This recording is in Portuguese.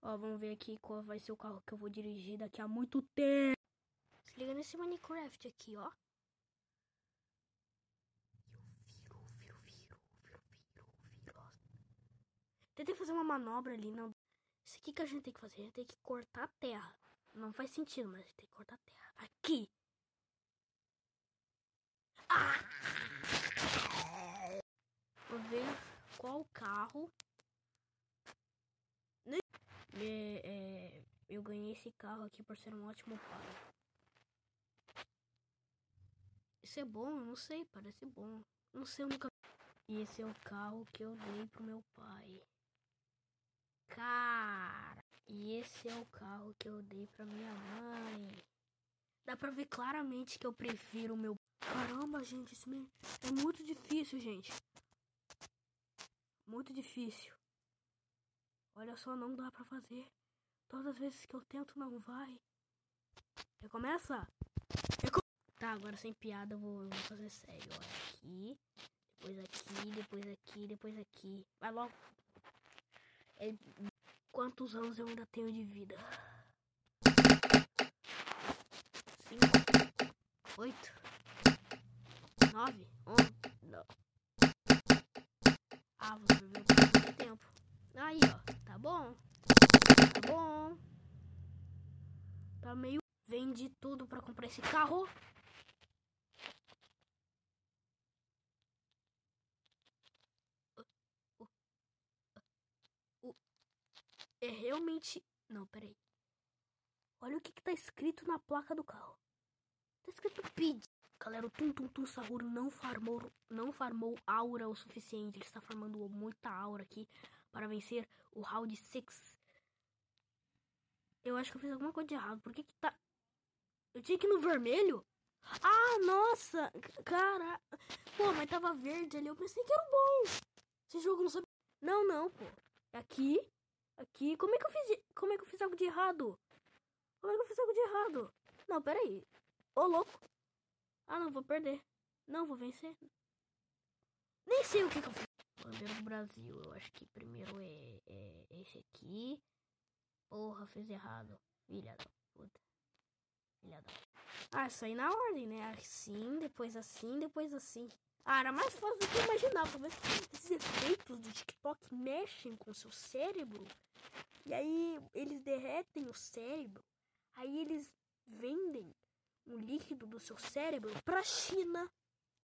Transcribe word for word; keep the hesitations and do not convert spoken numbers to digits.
Ó, vamos ver aqui qual vai ser o carro que eu vou dirigir daqui a muito tempo. Se liga nesse Minecraft aqui, ó. Eu viro, viro, viro, viro, viro, viro. Tentei fazer uma manobra ali, não. Isso aqui que a gente tem que fazer, a gente tem que cortar a terra. Não faz sentido, mas a gente tem que cortar a terra. Aqui. Ah! Vou ver qual carro. É, é, eu ganhei esse carro aqui por ser um ótimo pai. Isso é bom? Eu não sei, parece bom. Não sei, eu nunca... E esse é o carro que eu dei pro meu pai. Cara, e esse é o carro que eu dei pra minha mãe. Dá pra ver claramente que eu prefiro o meu... Caramba, gente, isso é muito difícil, gente. Muito difícil. Olha só, não dá pra fazer. Todas as vezes que eu tento, não vai. Recomeça? Recom... Tá, agora sem piada, eu vou, eu vou fazer sério. Olha, aqui, depois aqui, depois aqui, depois aqui. Vai logo. É... Quantos anos eu ainda tenho de vida? Cinco, oito, nove, onze, não. Ah, você viu muito tempo. Aí, ó, tá bom. Tá bom. Tá meio... Vendi tudo pra comprar esse carro. É realmente... Não, peraí. Olha o que que tá escrito na placa do carro. Tá escrito P I D. Galera, o Tum Tum Tum Sahur não farmou, não farmou aura o suficiente. Ele está farmando muita aura aqui para vencer o round seis. Eu acho que eu fiz alguma coisa de errado. Por que que tá... Eu tinha que ir no vermelho? Ah, nossa! Cara... Pô, mas tava verde ali. Eu pensei que era bom. Esse jogo não sabe... Não, não, pô. Aqui... Aqui, como é que eu fiz, como é que eu fiz algo de errado? Como é que eu fiz algo de errado? Não, peraí. Ô, louco. Ah, não, vou perder. Não, vou vencer. Nem sei o que que eu fiz. Bandeira do Brasil, eu acho que primeiro é, é esse aqui. Porra, fiz errado. Filha da puta. Filha da... Ah, isso aí na ordem, né? Assim, depois assim, depois assim. Ah, era mais fácil do que eu imaginava. Mas esses efeitos do TikTok mexem com o seu cérebro. E aí eles derretem o cérebro. Aí eles vendem um líquido do seu cérebro pra China.